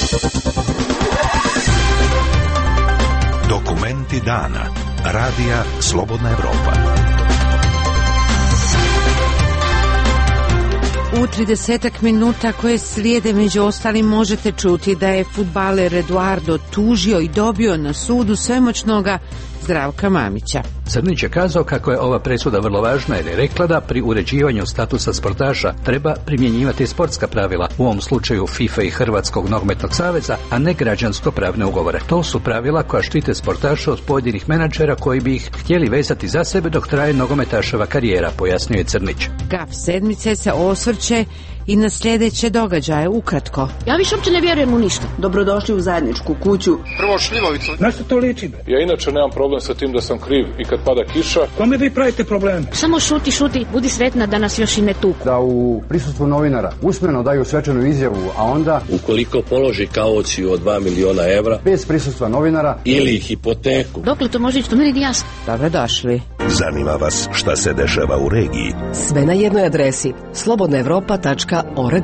Dokumenti dana. Radija Slobodna Evropa. U 30 minuta koje slijede među ostalim možete čuti da je fudbaler Eduardo tužio i dobio na sudu svemoćnoga Zdravka Mamića. Crnić je kazao kako je ova presuda vrlo važna jer je rekla da pri uređivanju statusa sportaša treba primjenjivati sportska pravila, u ovom slučaju FIFA i Hrvatskog nogometnog saveza, a ne građansko-pravne ugovore. To su pravila koja štite sportaša od pojedinih menadžera koji bi ih htjeli vezati za sebe dok traje nogometaševa karijera, pojasnio je Crnić. Gaf sedmice se osvrće i na sljedeće događaje ukratko. Ja više uopće ne vjerujem u ništa. Dobrodošli u zajedničku kuću. Prvo šljivovicu. Na što to liči? Ja inače nemam problem sa tim da sam kriv i kad pada kiša. Kome vi pravite probleme? Samo šuti, budi sretna da nas još i ne tuku. Da u prisustvu novinara usmeno daju svečanu izjavu, a onda ukoliko položi kauciju od 2 miliona evra bez prisustva novinara ili hipoteku. Dokle to može ići, to meni nije jasno. Dobrodošli. Zanima vas šta se dešava u regiji? Sve na jednoj adresi slobodnaevropa.org.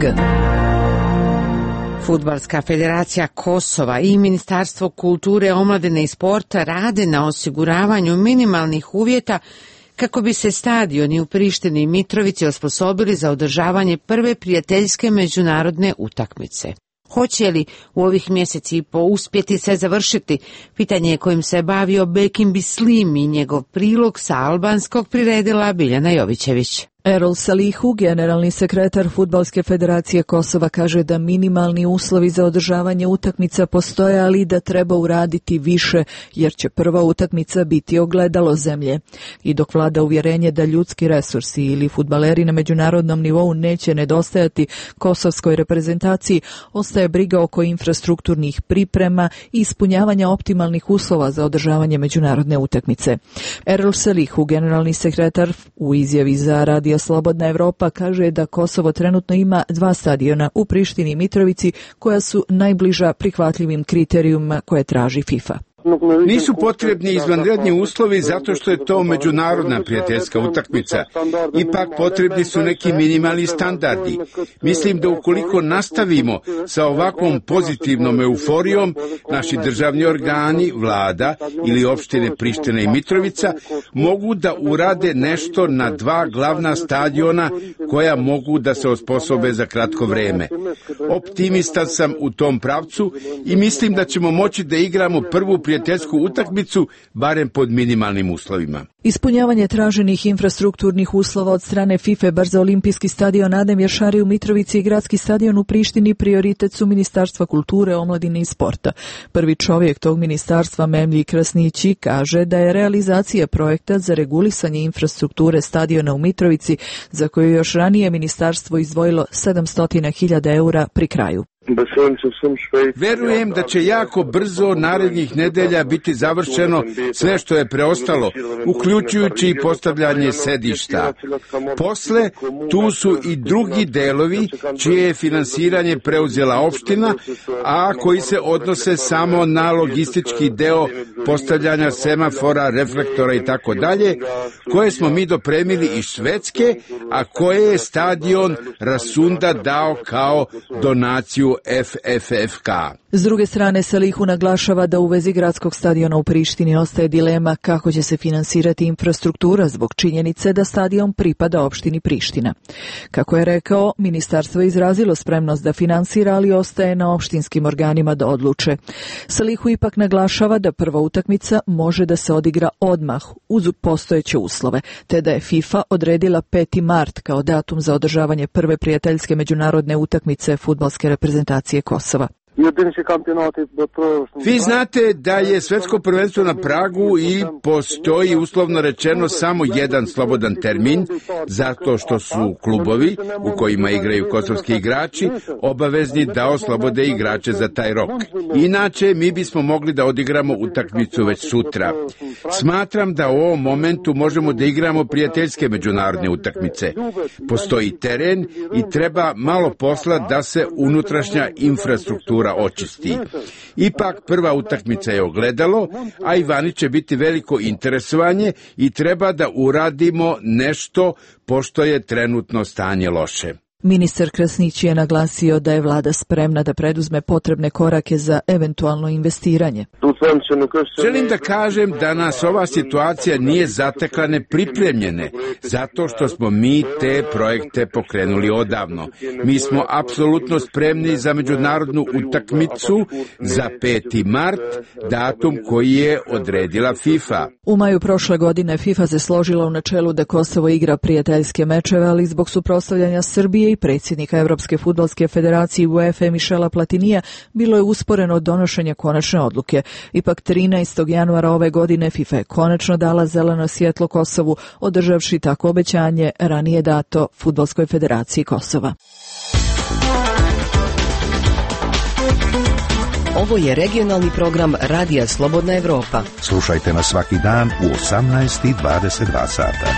Fudbalska federacija Kosova i Ministarstvo kulture, omladine i sporta rade na osiguravanju minimalnih uvjeta kako bi se stadioni u Prištini i Mitrovici osposobili za održavanje prve prijateljske međunarodne utakmice. Hoće li u ovih mjeseci i po uspjeti se završiti? Pitanje je kojim se bavio Bekim Bislim i njegov prilog sa albanskog priredila Biljana Jovićević. Erol Salihu, generalni sekretar Fudbalske federacije Kosova, kaže da minimalni uslovi za održavanje utakmica postoje, ali da treba uraditi više, jer će prva utakmica biti ogledalo zemlje. I dok vlada uvjerenje da ljudski resursi ili fudbaleri na međunarodnom nivou neće nedostajati kosovskoj reprezentaciji, ostaje briga oko infrastrukturnih priprema i ispunjavanja optimalnih uslova za održavanje međunarodne utakmice. Erol Salihu, generalni sekretar, u izjavi za Radio Slobodna Evropa kaže da Kosovo trenutno ima 2 stadiona u Prištini i Mitrovici koja su najbliža prihvatljivim kriterijumima koje traži FIFA. Nisu potrebni izvanredni uslovi zato što je to međunarodna prijateljska utakmica. Ipak potrebni su neki minimalni standardi. Mislim da ukoliko nastavimo sa ovakvom pozitivnom euforijom, naši državni organi, vlada ili opštine Priština i Mitrovica mogu da urade nešto na 2 glavna stadiona koja mogu da se osposobe za kratko vreme. Optimistan sam u tom pravcu i mislim da ćemo moći da igramo prvu prijateljsku utakmicu, barem pod minimalnim uslovima. Ispunjavanje traženih infrastrukturnih uslova od strane FIFA bar za olimpijski stadion Adem Jašari u Mitrovici i gradski stadion u Prištini prioritet su Ministarstva kulture, omladine i sporta. Prvi čovjek tog ministarstva, Memlji Krasnići, kaže da je realizacija projekta za regulisanje infrastrukture stadiona u Mitrovici, za koju još ranije ministarstvo izdvojilo 700.000 eura, pri kraju. Verujem da će jako brzo narednih nedelja biti završeno sve što je preostalo, uključujući i postavljanje sedišta. Posle, tu su i drugi delovi čije je finansiranje preuzela opština, a koji se odnose samo na logistički deo postavljanja semafora, reflektora i tako dalje, koje smo mi dopremili iz Švedske, a koje je stadion Rasunda dao kao donaciju FFFK. S druge strane, Salihu naglašava da u vezi gradskog stadiona u Prištini ostaje dilema kako će se finansirati infrastruktura zbog činjenice da stadion pripada opštini Priština. Kako je rekao, ministarstvo je izrazilo spremnost da finansira, ali ostaje na opštinskim organima da odluče. Salihu ipak naglašava da prva utakmica može da se odigra odmah uz postojeće uslove, te da je FIFA odredila 5. mart kao datum za održavanje prve prijateljske međunarodne utakmice fudbalske reprezentacije Kosova. Vi znate da je svetsko prvenstvo na pragu i postoji uslovno rečeno samo jedan slobodan termin, zato što su klubovi u kojima igraju kosovski igrači obavezni da oslobode igrače za taj rok. Inače, mi bismo mogli da odigramo utakmicu već sutra. Smatram da u ovom momentu možemo da igramo prijateljske međunarodne utakmice. Postoji teren i treba malo posla da se unutrašnja infrastruktura očisti. Ipak prva utakmica je ogledalo, a i vani će biti veliko interesovanje i treba da uradimo nešto pošto je trenutno stanje loše. Ministar Krasnić je naglasio da je vlada spremna da preduzme potrebne korake za eventualno investiranje. Želim da kažem da nas ova situacija nije zatekla nepripremljene, zato što smo mi te projekte pokrenuli odavno. Mi smo apsolutno spremni za međunarodnu utakmicu za 5. mart, datum koji je odredila FIFA. U maju prošle godine FIFA se složila u načelu da Kosovo igra prijateljske mečeve, ali zbog suprotstavljanja Srbije i predsjednika Evropske fudbalske federacije UEFA Michela Platinija bilo je usporeno donošenje konačne odluke. Ipak 13. januara ove godine FIFA je konačno dala zeleno svjetlo Kosovu, održavši tako obećanje ranije dato Fudbalskoj federaciji Kosova. Ovo je regionalni program Radija Slobodna Evropa. Slušajte nas svaki dan u 18:22 sata.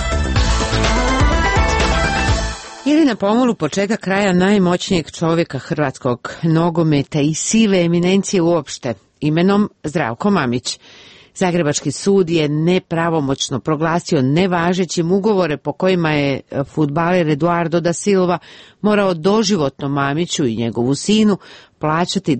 Ili na pomolu početka kraja najmoćnijeg čovjeka hrvatskog nogometa i sive eminencije uopšte, imenom Zdravko Mamić. Zagrebački sud je nepravomoćno proglasio nevažećim ugovore po kojima je fudbaler Eduardo da Silva morao doživotno Mamiću i njegovu sinu plaćati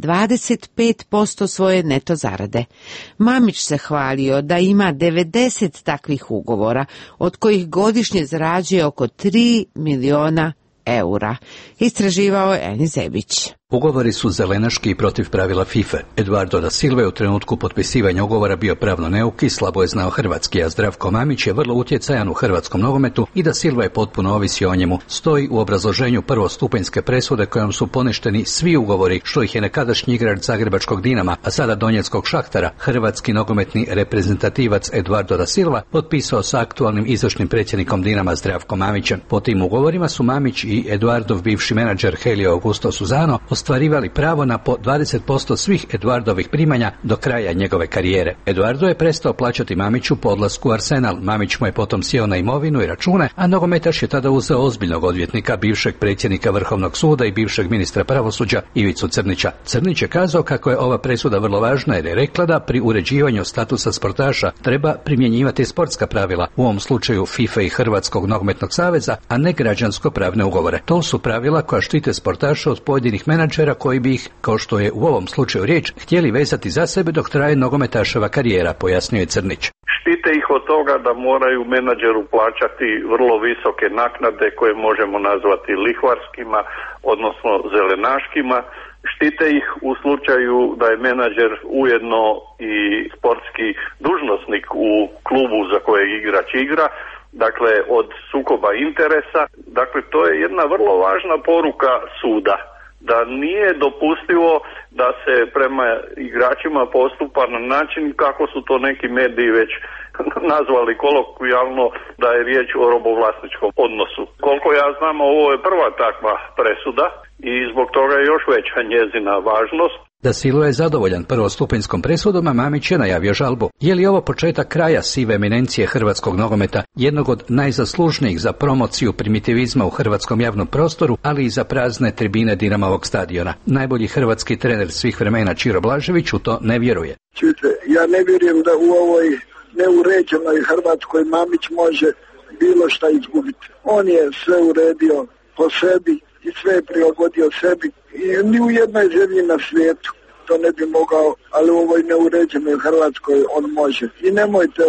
25% svoje neto zarade. Mamić se hvalio da ima 90 takvih ugovora, od kojih godišnje zarađuje oko 3 miliona eura. Istraživao je Eni Zebić. Ugovori su zelenaški i protiv pravila FIFA. Eduardo da Silva je u trenutku potpisivanja ugovora bio pravno neuk i slabo je znao hrvatski, a Zdravko Mamić je vrlo utjecajan u hrvatskom nogometu i da Silva je potpuno ovisio o njemu. Stoji u obrazloženju prvostupanjske presude kojom su poništeni svi ugovori što ih je nekadašnji igrač Zagrebačkog Dinama, a sada Donjeckog Šahtara, hrvatski nogometni reprezentativac Eduardo da Silva potpisao sa aktualnim izvršnim predsjednikom Dinama Zdravkom Mamićem. Po tim ugovorima su Mamić i Eduardov bivši menadžer Helio Augusto Suzano ostvarivali pravo na po 20% svih Eduardovih primanja do kraja njegove karijere. Eduardo je prestao plaćati Mamiću po odlasku u Arsenal. Mamić mu je potom sjeo na imovinu i račune, a nogometaš je tada uzeo ozbiljnog odvjetnika, bivšeg predsjednika Vrhovnog suda i bivšeg ministra pravosuđa Ivicu Crnića. Crnić je kazao kako je ova presuda vrlo važna jer je rekla da pri uređivanju statusa sportaša treba primjenjivati sportska pravila, u ovom slučaju FIFA i Hrvatskog nogometnog saveza, a ne građansko-pravne ugovore. To su pravila koja štite sportaše od pojedinih menadžera koji bi ih, kao što je u ovom slučaju riječ, htjeli vezati za sebe dok traje nogometaševa karijera, pojasnio je Crnić. Štite ih od toga da moraju menadžeru plaćati vrlo visoke naknade koje možemo nazvati lihvarskima, odnosno zelenaškima. Štite ih u slučaju da je menadžer ujedno i sportski dužnosnik u klubu za kojeg igrač igra, dakle od sukoba interesa. Dakle, to je jedna vrlo važna poruka suda, da nije dopustivo da se prema igračima postupa na način kako su to neki mediji već nazvali kolokvijalno, da je riječ o robovlasničkom odnosu. Koliko ja znam, ovo je prva takva presuda i zbog toga je još veća njezina važnost. Da Silva je zadovoljan prvostupanjskom presudom, a Mamić je najavio žalbu. Je li ovo početak kraja sive eminencije hrvatskog nogometa, jednog od najzaslužnijih za promociju primitivizma u hrvatskom javnom prostoru, ali i za prazne tribine Dinamovog stadiona? Najbolji hrvatski trener svih vremena Čiro Blažević u to ne vjeruje. Čujte, ja ne vjerujem da u ovoj neuređenoj Hrvatskoj Mamić može bilo šta izgubiti. On je sve uredio po sebi i sve je prilagodio sebi i ni u jednoj zemlji na svijetu to ne bi mogao, ali u ovoj neuređenoj Hrvatskoj on može. I nemojte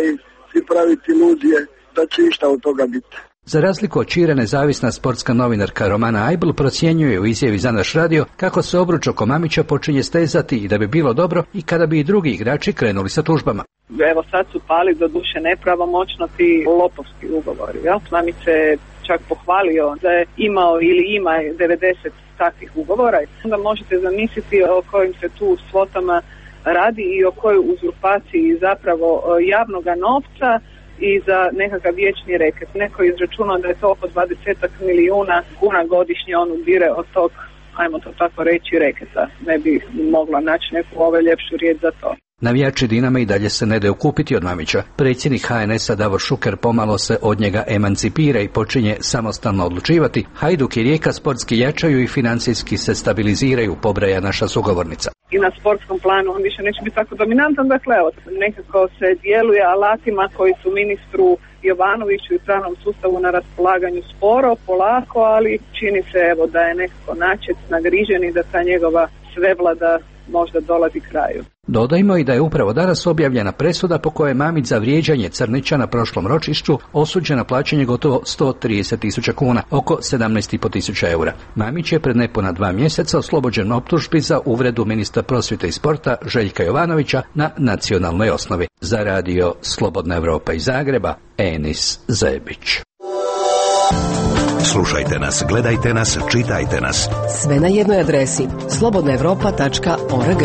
si praviti iluzije da će išta od toga biti. Za razliku od Čire, nezavisna sportska novinarka Romana Ajbl procjenjuje u izjavi za naš radio kako se obruč oko Mamića počinje stezati i da bi bilo dobro i kada bi i drugi igrači krenuli sa tužbama. Evo sad su pali do duše nepravomoćno ti lopovski ugovori. Mamić se čak pohvalio da je imao ili ima 90 takvih ugovora. Onda možete zamisliti o kojim se tu svotama radi i o kojoj uzurpaciji zapravo javnoga novca i za nekakav vječni reket. Neko je izračunao da je to oko 20 milijuna kuna godišnje on ubire od tog, ajmo to tako reći, reketa. Ne bi mogla naći neku ljepšu riječ za to. Navijači Dinama i dalje se ne daju kupiti od Mamića. Predsjednik HNS-a Davor Šuker pomalo se od njega emancipira i počinje samostalno odlučivati. Hajduk i Rijeka sportski jačaju i financijski se stabiliziraju, pobraja naša sugovornica. I na sportskom planu on više neće biti tako dominantan, dakle evo, nekako se djeluje alatima koji su ministru Jovanoviću i pravnom sustavu na raspolaganju sporo, polako, ali čini se evo da je nekako načet, nagrižen i da ta njegova svevlada možda dolazi kraju. Dodajmo i da je upravo danas objavljena presuda po kojoj je Mamić za vrijeđanje Crnića na prošlom ročišću osuđen na plaćanje gotovo 130.000 kuna, oko 17.500 eura. Mamić je pred nepuna 2 mjeseca oslobođen optužbi za uvredu ministra prosvjete i sporta Željka Jovanovića na nacionalnoj osnovi. Za radio Slobodna Evropa iz Zagreba, Enis Zebić. Slušajte nas, gledajte nas, čitajte nas. Sve na jednoj adresi slobodnaevropa.org.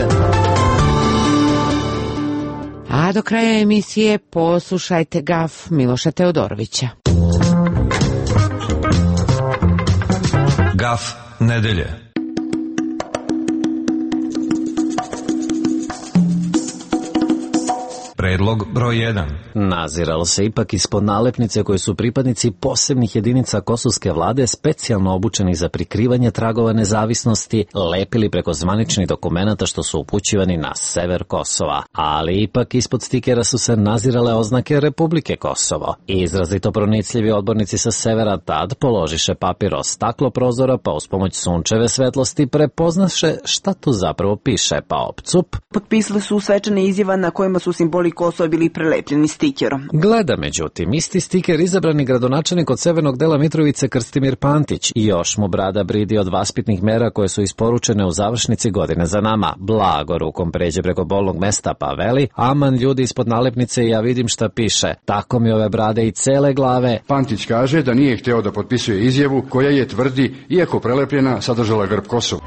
A do kraja emisije poslušajte gaf Miloša Teodorovića. Gaf nedelje. Predlog broj 1. Naziralo se ipak ispod nalepnice koje su pripadnici posebnih jedinica kosovske vlade specijalno obučeni za prikrivanje tragova nezavisnosti lepili preko zvaničnih dokumenata što su upućivani na sever Kosova. Ali ipak ispod stikera su se nazirale oznake Republike Kosovo. Izrazito pronicljivi odbornici sa severa tad položiše papir o staklo prozora pa uz pomoć sunčeve svetlosti prepoznaše šta tu zapravo piše pa opcup. Potpisali su svečane izjava na kojima su simboli Kosova bili prelepljeni stikerom. Gleda međutim, isti stiker izabrani gradonačelnik od severnog dela Mitrovice Krstimir Pantić i još mu brada bridi od vaspitnih mera koje su isporučene u završnici godine za nama. Blago rukom pređe preko bolnog mesta pa veli, aman ljudi ispod nalepnice ja vidim šta piše. Tako mi ove brade i cele glave. Pantić kaže da nije hteo da potpisuje izjavu koja je, tvrdi, iako prelepljena, sadržala grb Kosova.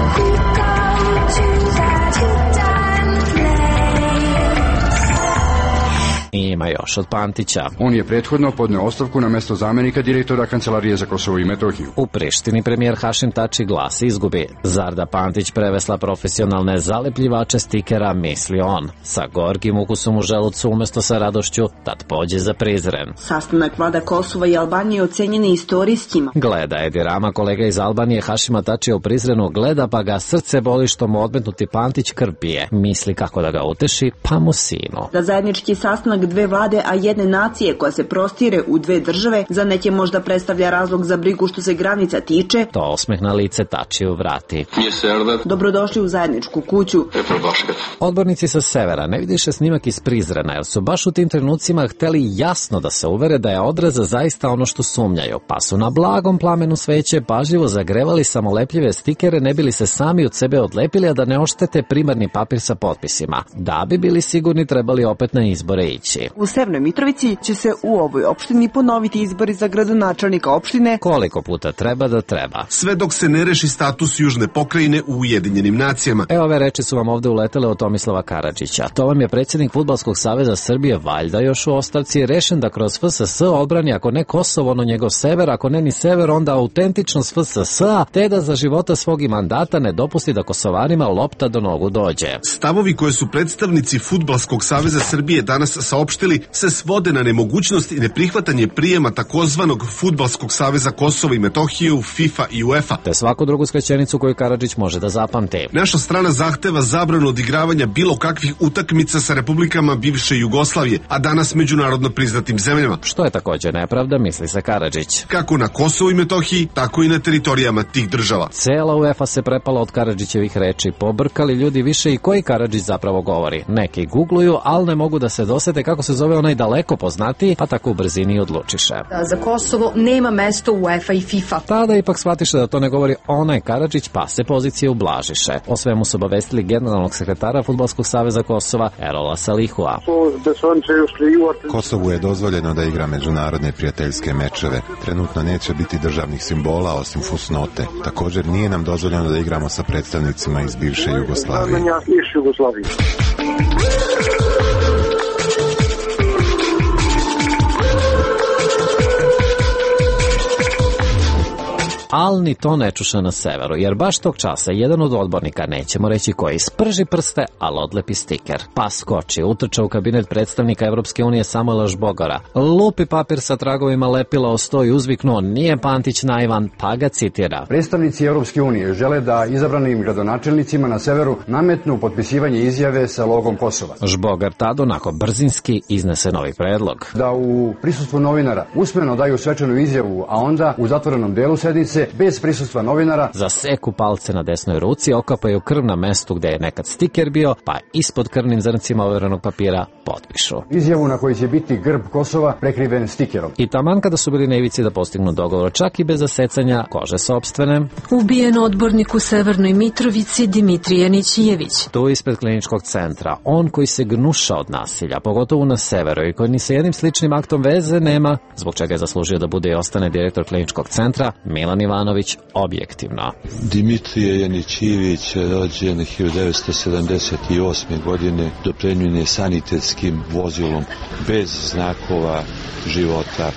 Ima još od Pantića. On je prethodno podneo ostavku na mesto zamenika direktora Kancelarije za Kosovo i Metohiju. U Prištini premijer Hašim Tači glas izgubi. Zar da Pantić prevesla profesionalne zalepljivače stikera, misli on. Sa gorkim ukusom u želucu umesto sa radošću, tad pođe za Prizren. Sastanak vlada Kosova i Albanije ocenjen je istorijskim. Gleda Edi Rama, kolega iz Albanije Hašima Tačija u Prizrenu, gleda pa ga srce boli što mu odmetnuti Pantić krv pije. Misli kako da ga uteši, pa mu sinu. Da zajednički sastanak dve vlade, a jedne nacije koja se prostire u dve države, za neke možda predstavlja razlog za brigu što se granica tiče. To osmeh na lice Tačiju vrati. Dobrodošli u zajedničku kuću. Odbornici sa severa ne vidiše snimak iz Prizrena, jer su baš u tim trenucima hteli jasno da se uvere da je odreza zaista ono što sumnjaju, pa su na blagom plamenu sveće pažljivo zagrevali samolepljive stikere ne bili se sami od sebe odlepili, a da ne oštete primarni papir sa potpisima. Da bi bili sigurni trebali opet na izbore ići. U Severnoj Mitrovici će se u ovoj opštini ponoviti izbori za gradonačelnika opštine. Koliko puta treba da treba. Sve dok se ne reši status južne pokrajine u Ujedinjenim nacijama. Evo ove reči su vam ovde uletele od Tomislava Karadžića. To vam je predsjednik Fudbalskog saveza Srbije, valjda još u ostavci, rešen da kroz FSS odbrani ako ne Kosovo, ono njegov sever, ako ne ni sever, onda autentičnost FSS-a, te da za života svog i mandata ne dopusti da Kosovarima lopta do nogu dođe. Stavovi koje su predstavnici Fudbalskog saveza Srbije danas saopštili se svode na nemogućnost i neprihvatanje prijema takozvanog Fudbalskog saveza Kosova i Metohije u FIFA i UEFA. Te svaku drugu skraćenicu koju Karadžić može da zapamti. Naša strana zahteva zabranu odigravanja bilo kakvih utakmica sa republikama bivše Jugoslavije, a danas međunarodno priznatim zemljama. Što je također nepravda, misli se Karadžić. Kako na Kosovu i Metohiji, tako i na teritorijama tih država. Cela UEFA se prepala od Karadžićevih reči. Pobrkali ljudi više i koji Karadžić zapravo govori. Neki googluju, ali ne mogu da se dosete kako se zove onaj daleko poznatiji, pa tako u brzini odlučiše. Za Kosovo nema mesto u UEFA i FIFA. Tada ipak shvatiše da to ne govori onaj Karadžić, pa se pozicije ublažiše. O svemu su obavestili generalnog sekretara Fudbalskog saveza Kosova, Erola Salihua. Kosovu je dozvoljeno da igra međunarodne prijateljske mečeve. Trenutno neće biti državnih simbola osim fusnote. Također nije nam dozvoljeno da igramo sa predstavnicima iz bivše Jugoslavije. ali ni to ne čuša na severu, jer baš tog časa jedan od odbornika, nećemo reći koji, sprži prste, ali odlepi stiker. Pa skoči, utrča u kabinet predstavnika Evropske unije Samuela Žbogara, lupi papir sa tragovima lepila o sto i uzviknuo: nije Pantić naivan, pa ga citira. Predstavnici Evropske unije žele da izabranim gradonačelnicima na severu nametnu potpisivanje izjave sa logom Kosova. Žbogar tad onako brzinski iznese novi predlog. Da u prisustvu novinara usmeno daju svečanu izjavu, a onda u zatvorenom delu sednice, bez prisustva novinara, zaseku palce na desnoj ruci, okapaju krv na mestu gde je nekad stiker bio, pa ispod krvnim zrncima overenog papira potpišu izjavu na kojoj će biti grb Kosova prekriven stikerom. I taman kada su bili na ivici da postignu dogovor, čak i bez zasecanja kože sopstvene, ubijen odbornik u Severnoj Mitrovici Dimitrije Nićijević. Tu ispred kliničkog centra, on koji se gnuša od nasilja, pogotovo na severu, i koji ni sa jednim sličnim aktom veze nema, zbog čega je zaslužio da bude i ostane direktor kliničkog centra, Milan Ivanović, objektivno. Dimitrije Janićijević, rođen 1978. godine, dopremljen je sanitetskim vozilom bez znakova života.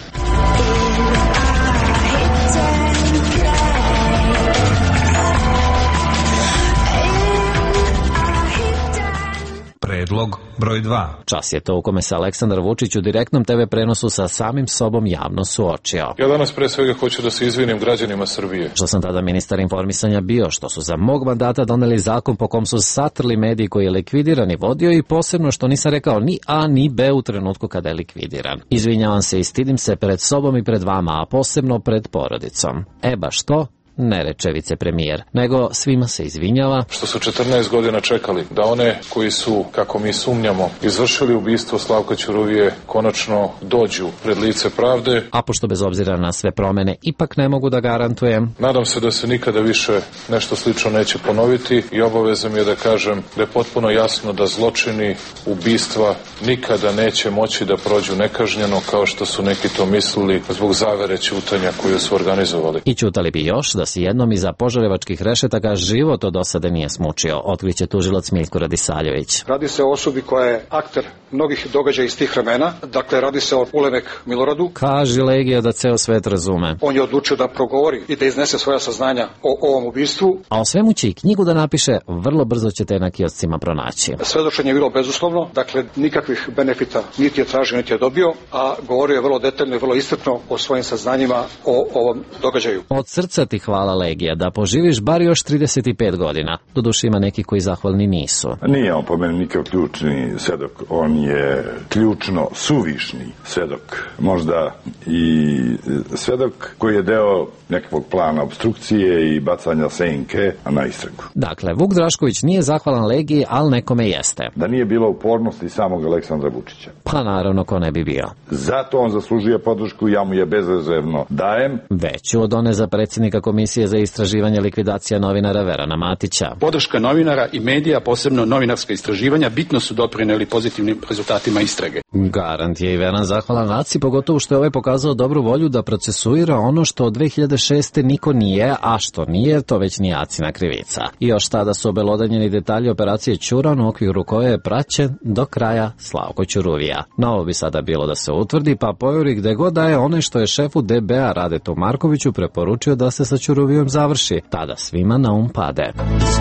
Predlog broj 2. Čas je to u kome se Aleksandar Vučić u direktnom TV prenosu sa samim sobom javno suočio. Ja danas pre svega hoću da se izvinim građanima Srbije. Što sam tada ministar informisanja bio, što su za mog mandata doneli zakon po kom su satrli mediji koji je likvidiran i vodio, i posebno što nisam rekao ni A ni B u trenutku kada je likvidiran. Izvinjavam se i stidim se pred sobom i pred vama, a posebno pred porodicom. Baš to ne reče vicepremijer, nego svima se izvinjava što su 14 godina čekali da one koji su, kako mi sumnjamo, izvršili ubistvo Slavka Ćuruvije konačno dođu pred lice pravde. A pošto bez obzira na sve promene ipak ne mogu da garantujem, nadam se da se nikada više nešto slično neće ponoviti i obaveza mi je da kažem da je potpuno jasno da zločini, ubistva nikada neće moći da prođu nekažnjeno kao što su neki to mislili zbog zavere ćutanja koju su organizovali. I ćutali bi još da se jednom iza požarevačkih rešetaka život od dosade nije smučio, otkriće tužilac Miljko Radisaljević. Radi se o osobi koja je akter mnogih događaja iz tih vremena, dakle radi se o Ulemek Miloradu. Kaže Legija da ceo svet razume. On je odlučio da progovori i da iznese svoja saznanja o ovom ubistvu. A o svemu će i knjigu da napiše, vrlo brzo ćete na kioscima pronaći. Svedočenje je bilo bezuslovno, dakle nikakvih benefita niti je tražio, niti je dobio, a govorio je vrlo detaljno i vrlo iscrpno o svojim saznanjima o ovom događaju. Od srca ti hvala Legija, da poživiš bar još 35 godina. Doduše ima neki koji zahvalni nisu. Nije on po meni nikakav ključni svedok, on je ključno suvišni svedok. Možda i svedok koji je deo nekakvog plana obstrukcije i bacanja senke na istragu. Dakle, Vuk Drašković nije zahvalan Legiji, ali nekome jeste. Da nije bilo upornosti samog Aleksandra Vučića. Pa naravno, ko ne bi bio. Zato on zaslužuje podršku, ja mu je bezrezervno dajem. Veću od one za predsjednika Komisije za istraživanje likvidacija novinara Verana Matića. Podrška novinara i medija, posebno novinarska istraživanja, bitno su doprineli pozitivnim rezultatima istrage. Garant je i Veran zahvalan Aci, pogotovo što je ovaj pokazao dobru volju da procesuira ono što od 2006. niko nije, a što nije, to već nije Acina krivica. I još tada su obelodanjeni detalji operacije Ćuran, u okviru koje je praćen do kraja Slavko Ćuruvija. Na ovo bi sada bilo da se utvrdi, pa pojuri gde god da je one što je šefu DBA Radetu Markoviću preporučio da se sa Ćuruvijom završi. Tada svima na pade.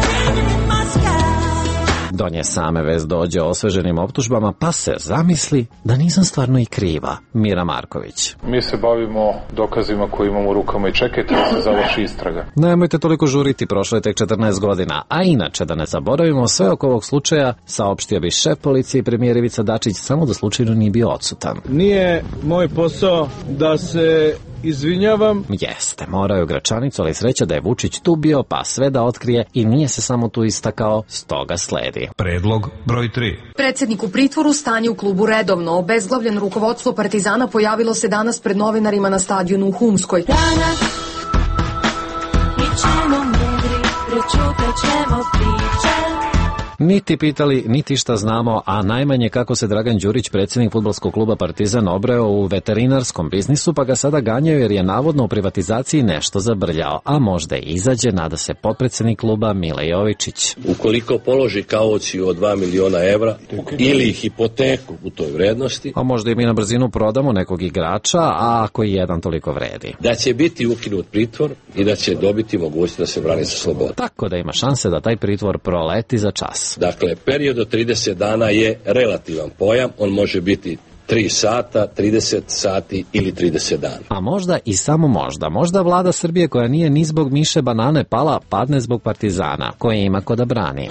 Do nje same vez dođe osveženim optužbama, pa se zamisli da nisam stvarno i kriva. Mira Marković. Mi se bavimo dokazima koje imamo u rukama i čekajte da se završi istraga. Nemojte toliko žuriti, prošlo je tek 14 godina. A inače, da ne zaboravimo, sve oko ovog slučaja saopštio bi šef policije i premijer Ivica Dačić, samo da slučajno nije bio odsutan. Nije moj posao da se izvinjavam. Jeste, morao je u Gračanicu, ali sreća da je Vučić tu bio, pa sve da otkrije i nije se samo tu istakao, stoga sledi. Predlog broj 3. Predsjednik u pritvoru, stanje u klubu redovno. Obezglavljen rukovodstvo Partizana pojavilo se danas pred novinarima na stadionu u Humskoj. Danas mi ćemo medri, prečutat ćemo priče. Niti pitali, niti šta znamo, a najmanje kako se Dragan Đurić, predsjednik fudbalskog kluba Partizan, obreo u veterinarskom biznisu, pa ga sada ganjaju jer je navodno u privatizaciji nešto zabrljao, a možda i izađe, nada se potpredsjednik kluba Mile Jovičić. Ukoliko položi kauciju od 2 miliona evra ili hipoteku u toj vrednosti, a možda i mi na brzinu prodamo nekog igrača, a ako i jedan toliko vredi, da će biti ukinut pritvor i da će dobiti mogućnost da se brani sa slobodom. Tako da ima šanse da taj pritvor proleti za čas. Dakle, period od 30 dana je relativan pojam, on može biti 3 sata, 30 sati ili 30 dana. A možda i samo možda vlada Srbije koja nije ni zbog miše banane pala, padne zbog Partizana, koje ima ko da brani.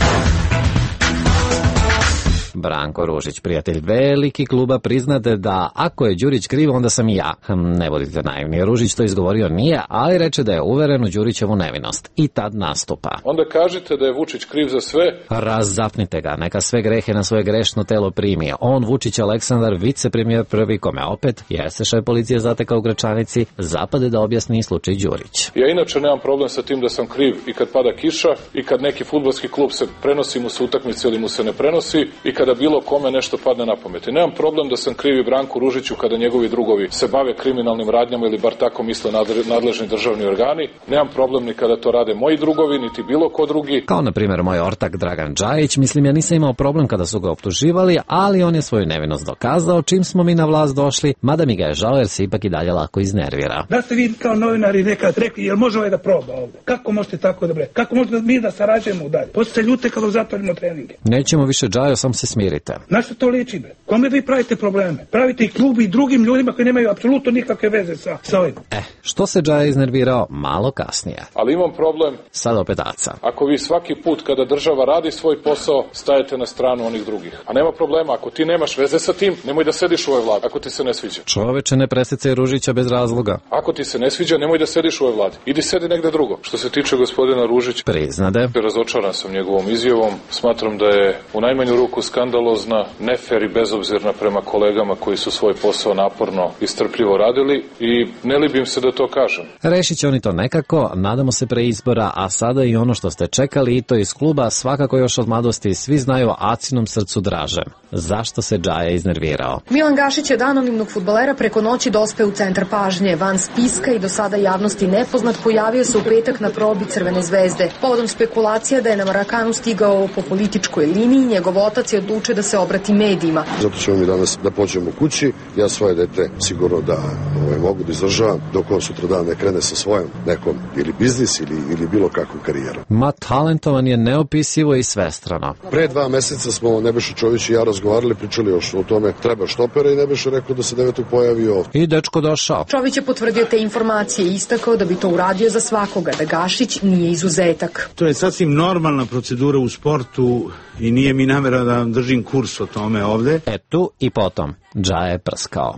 Branko Ružić, prijatelj veliki kluba, priznate da ako je Đurić kriv, onda sam i ja. Ne budite naivni, Ružić to izgovorio nije, ali reče da je uveren u Đurićevu nevinost. I tad nastupa. Onda kažete da je Vučić kriv za sve. Razapnite ga, neka sve grehe na svoje grešno telo primi. On, Vučić Aleksandar, vicepremijer prvi, kome opet, jer se šef policije zatekao u Gračanici, zapade da objasni slučaj Đurić. Ja inače nemam problem sa tim da sam kriv i kad pada kiša, i kad neki fudbalski klub se prenosi mu se utakmice ili mu se ne prenosi, i kada bilo kome nešto padne na pamet. I nemam problem da sam krivi Branku Ružiću kada njegovi drugovi se bave kriminalnim radnjama ili bar tako misle nadležni državni organi. Nemam problem ni kada to rade moji drugovi, niti bilo ko drugi. Kao na primjer moj ortak Dragan Đajić, mislim ja nisam imao problem kada su ga optuživali, ali on je svoju nevinost dokazao čim smo mi na vlast došli, mada mi ga je žao jer se ipak i dalje lako iznervira. Da ste vi kao novinari nekad rekli, jel može ovaj da proba ovdje? Kako možete tako da bre? Kako možete mi da sarađujemo dalje? Poslije se ljute kada zatvorimo treninge. Nećemo više Đajo, sam se smirite. Na što to liči, bre? Kome vi pravite probleme? Pravite i klubu i drugim ljudima koji nemaju apsolutno nikakve veze sa ovim. Što se Džaja iznervirao malo kasnije. Ali imam problem. Sad opet Aca. Ako vi svaki put kada država radi svoj posao, stajete na stranu onih drugih. A nema problema, ako ti nemaš veze sa tim, nemoj da sediš u ovoj vladi, ako ti se ne sviđa. Čoveče, ne presecaj Ružića bez razloga. Ako ti se ne sviđa, nemoj da sediš u ovoj vladi. Idi sedi negde drugo. Što se tiče gospodina Ružića, priznade. Razočaran sam njegovom izjavom. Smatram da je u najmanju ruku skandalozna, nefer i bezobzirna prema kolegama koji su svoj posao naporno i strpljivo radili i ne libim se da to kažem. Rešit će oni to nekako, nadamo se pre izbora, a sada i ono što ste čekali i to iz kluba, svakako još od mladosti, svi znaju Acinom srcu dražem. Zašto se Džaja iznervirao? Milan Gašić je od anonimnog fudbalera preko noći dospeo u centar pažnje. Van spiska i do sada javnosti nepoznat, pojavio se u petak na probi Crvene zvezde. Povodom spekulacija da je na Marakanu stigao po političkoj liniji, njegov otac je odlučio da se obrati medijima. Zato ćemo mi danas da pođemo kući. Ja svoje dete sigurno da mogu da izdržavam dok on sutra dan ne krene sa svojom nekom ili biznis ili bilo kakvu karijeru. Ma talentovan je neopisivo i svestrano. Pre 2 meseca smo Nebojša Čović i ja razgovarali, pričali još o tome treba štopera i Nebojša rekao da se 9. pojavio ovdje. I dečko došao. Čović je potvrdio te informacije i istakao da bi to uradio za svakoga, da Gašić nije izuzetak. To je sasvim normalna procedura u sportu i nije mi namera da vam držim kurs o tome ovde. Tu i potom Džaja je prskao.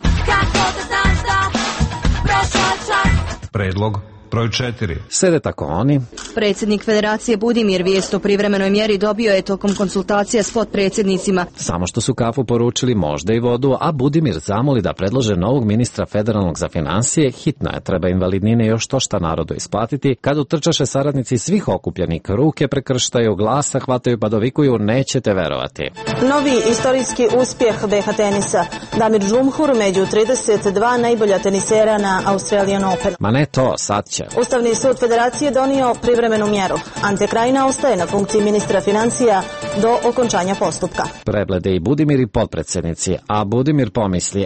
Predlog broj 4. Sede tako oni. Predsjednik Federacije Budimir vijest o privremenoj mjeri dobio je tokom konsultacija s potpredsjednicima. Samo što su kafu poručili, možda i vodu, a Budimir zamoli da predlože novog ministra federalnog za financije. Hitno je, treba invalidnine još to šta narodu isplatiti. Kad utrčaše saradnici svih okupljenih, ruke prekrštaju, glasa hvataju pa dovikuju, nećete verovati. Novi istorijski uspjeh BH tenisa. Damir Džumhur među 32 najbolja tenisera na Australian Open. Ma ne to, sad će. Ustavni sud Federacije donio privremenu mjeru. Ante Krajina ostaje na funkciji ministra financija do okončanja postupka. Preblede i Budimir i potpredsjednici, a Budimir pomisli...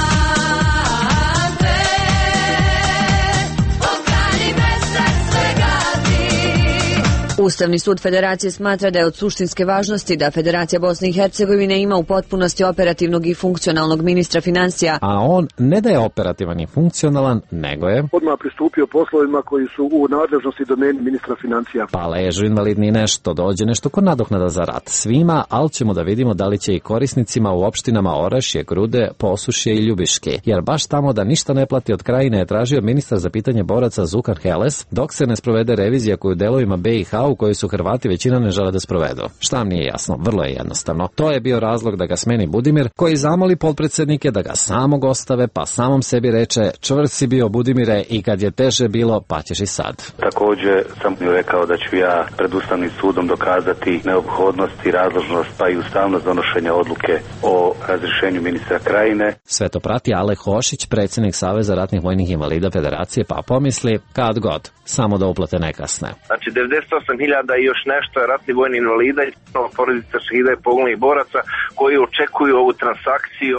Ustavni sud Federacije smatra da je od suštinske važnosti da Federacija Bosne i Hercegovine ima u potpunosti operativnog i funkcionalnog ministra financija. A on ne da je operativan i funkcionalan, nego je odmah pristupio poslovima koji su u nadležnosti domeni ministra financija. Pa ležu invalidni nešto, dođe nešto ko nadoknada za rat svima, ali ćemo da vidimo da li će i korisnicima u opštinama Orašje, Grude, Posušje i Ljubiške. Jer baš tamo da ništa ne plati od Krajine je tražio ministar za pitanje boraca Zukan Heles, dok se ne sprovede revizija koju delovima BiH politiku koju su Hrvati većina ne žele da sprovedu. Šta vam nije jasno? Vrlo je jednostavno. To je bio razlog da ga smeni Budimir, koji zamoli potpredsjednike da ga samog ostave, pa samom sebi reče: čvrst si bio Budimire i kad je teže bilo, pa ćeš i sad. Također sam mu rekao da ću ja pred Ustavnim sudom dokazati neophodnost i razložnost pa i ustavnost donošenja odluke o razrješenju ministra Krajine. Sve to prati Ale Hošić, predsjednik Saveza ratnih vojnih invalida Federacije, pa pomisli kad god, samo da uplate ne kasne. Znači 98.000 i još nešto je ratnih vojnih invalida i porodica šehida i poginulih boraca koji očekuju ovu transakciju.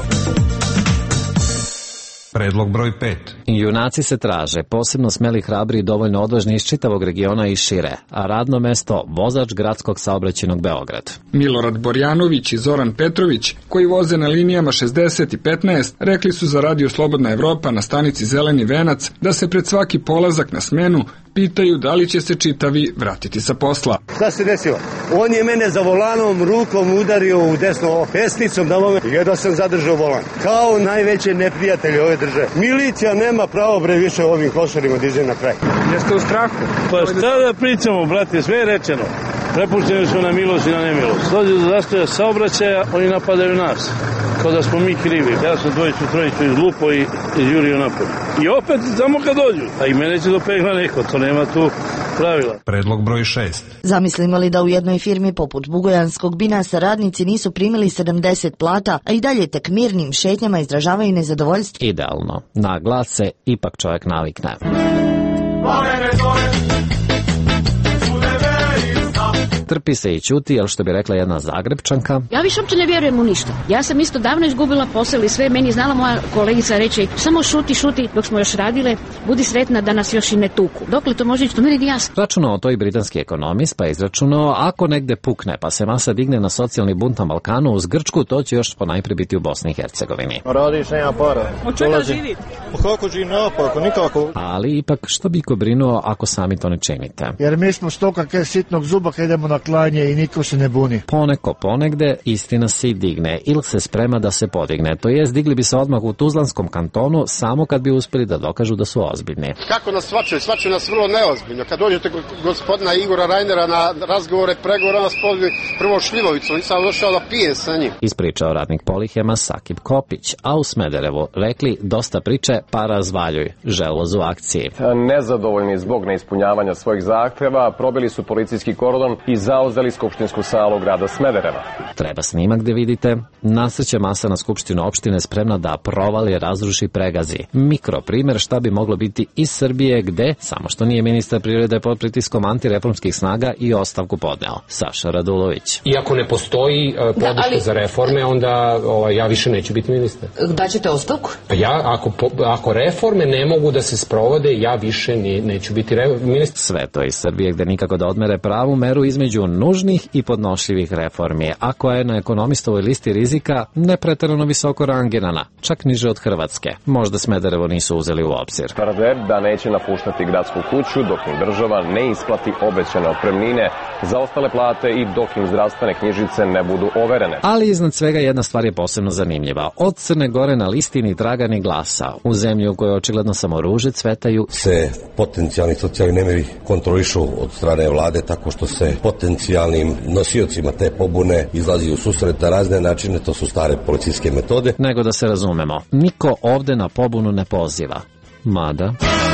Predlog broj 5. Junaci se traže, posebno smeli, hrabri i dovoljno odvažni iz čitavog regiona i šire, a radno mesto vozač gradskog saobraćajnog Beograd. Milorad Borjanović i Zoran Petrović, koji voze na linijama 60 i 15, rekli su za Radio Slobodna Evropa na stanici Zeleni venac da se pred svaki polazak na smenu pitaju da li će se čitavi vratiti sa posla. Šta se desilo? On je mene za volanom rukom udario u desno pesnicom i da sam zadržao volan. Kao najveće neprijatelje ove države. Milicija nema pravo više ovim košarima da izađe na kraj. Jeste u strahu? Pa šta da pričamo, brate, sve je rečeno. Prepušteni su na milost i na nemilost. Dođe do zastoja saobraćaja, oni napadaju nas. Kao da smo mi krivi. Ja sam trojicu izlupo i jurio napad. I opet samo kad dođu. A i mene će dopegla neko, to nema tu pravila. Predlog broj 6. Zamislimo li da u jednoj firmi poput Bugojanskog Binasa radnici nisu primili 70 plata, a i dalje tek mirnim šetnjama izražavaju nezadovoljstvo? Idealno. Na glas se ipak čovjek navikne. Trpi se i ćuti, jer što bi rekla jedna Zagrebčanka: ja više uopće ne vjerujem u ništa. Ja sam isto davno izgubila posao i sve, meni znala moja kolegica reći samo šuti, dok smo još radile, budi sretna da nas još i ne tuku. Dokle to može ići, to meni jasno. Računao to i britanski ekonomist, pa izračunao ako negde pukne, pa se masa digne na socijalni bunt na Balkanu uz Grčku, to će još ponajprije biti u Bosni i Hercegovini. Radiš, nema para. Od čega živite? Kako živi napako, nikako. Ali ipak što bi ko brinuo ako sami to ne činite? Jer mi smo stoka kaj sitnog zuba kad idemo na klanje i niko se ne buni. Poneko ponegde istina se i digne ili se sprema da se podigne. To jest, digli bi se odmah u Tuzlanskom kantonu samo kad bi uspjeli da dokažu da su ozbiljni. Kako nas svačaju nas vrlo neozbiljno. Kad dođete gospodina Igora Rajnera na razgovore, pregovore, nas pozvi prvo šljivovicu. Nisam došao da pijem sa njim. Ispričao radnik Polihema Sakib Kopić, a u Smederevu rekli dosta priče, pa razvaljuj, želoz u akciji. Nezadovoljni zbog neispunjavanja svojih zahtjeva, probili su policijski kordon i zauzeli skupštinsku salu grada Smedereva. Treba snimak gde vidite. Nasreće masa na skupštinu opštine spremna da provali, razruši, pregazi. Mikro primjer šta bi moglo biti iz Srbije gde, samo što nije ministar privrede pod pritiskom antireformskih snaga i ostavku podneo. Saša Radulović. Iako ne postoji podrška za reforme, onda ja više neću biti ministar. Da ćete ostavku? Pa ja, ako reforme ne mogu da se sprovode, ja više neću biti ministar. Sve to iz Srbije gde nikako da odmere pravu meru između nužnih i podnošljivih reformi, a koja je na ekonomistovoj listi rizika nepretjerano visoko rangirana, čak niže od Hrvatske. Možda Smederevo nisu uzeli u obzir. Tvrde da neće napuštati gradsku kuću dok im država ne isplati obećane otpremnine za ostale plate i dok im zdravstvene knjižice ne budu overene. Ali iznad svega jedna stvar je posebno zanimljiva. Od Crne Gore na listi ni traga ni glasa. U zemlji u kojoj očigledno samo ruže cvetaju se potencijalni socijalni nemiri kontrolišu od strane vlade tako što se potencijalnim nosiocima te pobune izlazi u susret na razne načine, to su stare policijske metode. Nego da se razumemo, niko ovde na pobunu ne poziva. Mada...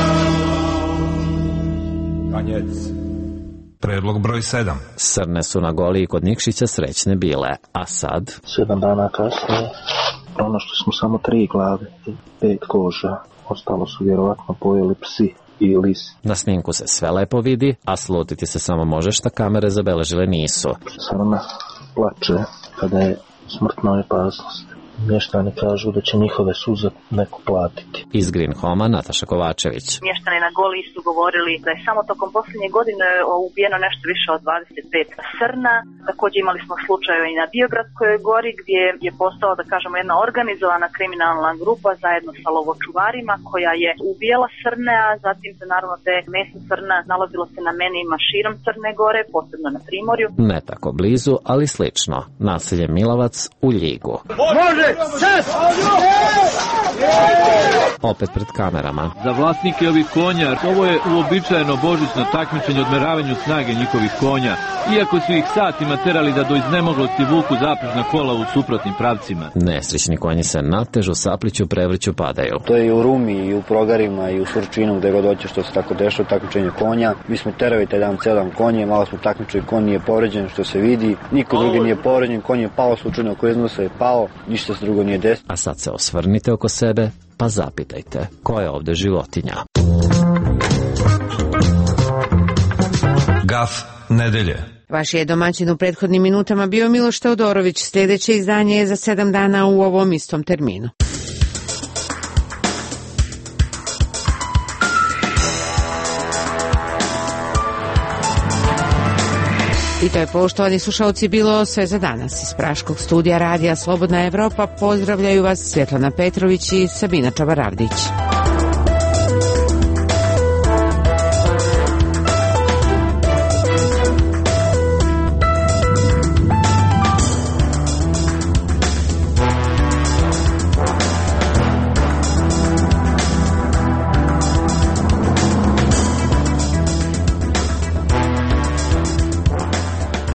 Predlog broj 7. Srne su na Goli i kod Nikšića srećne bile, a sad... 7 dana kasnije, pronašli smo samo 3 glave i 5 koža. Ostalo su vjerovatno pojeli psi i lis. Na snimku se sve lepo vidi, a slutiti se samo može šta kamere zabeležile nisu. Srna plače kada je smrtna opasnost. Mještani kažu da će njihove suze neko platiti. Iz Green Homa Nataša Kovačević. Mještani na Goli su govorili da je samo tokom posljednje godine ubijeno nešto više od 25 srna. Također imali smo slučajeve i na Biogradskoj gori gdje je postala, da kažemo, jedna organizovana kriminalna grupa zajedno sa lovočuvarima koja je ubijala srne, a zatim se naravno te meso srna nalazilo se na menijima širom Crne Gore, posebno na Primorju. Ne tako blizu, ali slično. Naselje Milovac u Ljigu. Može! Opet pred kamerama. Za vlasnike ovih konja, ovo je uobičajeno božićno takmičenje u odmeravanju snage njihovih konja, iako su ih satima terali da do iznemoglosti vuku zaprežna kola u suprotnim pravcima. Nesrećni konji se natežu, sapliću, prevrću, padaju. To je i u Rumi, i u Progarima, i u Surčinu, gde god hoće što se tako dešava takmičenje konja. Mi smo terali taj dan ceo dan konje, malo smo takmičili, konj nije povređen, što se vidi. Niko drugi nije povređen, konj je pao, slučajno oko iznosa je pao, ništa se drugo nije desilo. A sad se osvrnite oko sebe, pa zapitajte, ko je ovde životinja? Gaf nedelje. Vaš je domaćin u prethodnim minutama bio Miloš Teodorović. Sljedeće izdanje je za 7 dana u ovom istom terminu. I to je, poštovani slušalci, bilo sve za danas. Iz Praškog studija radija Slobodna Evropa pozdravljaju vas Svetlana Petrović i Sabina Čabaravdić.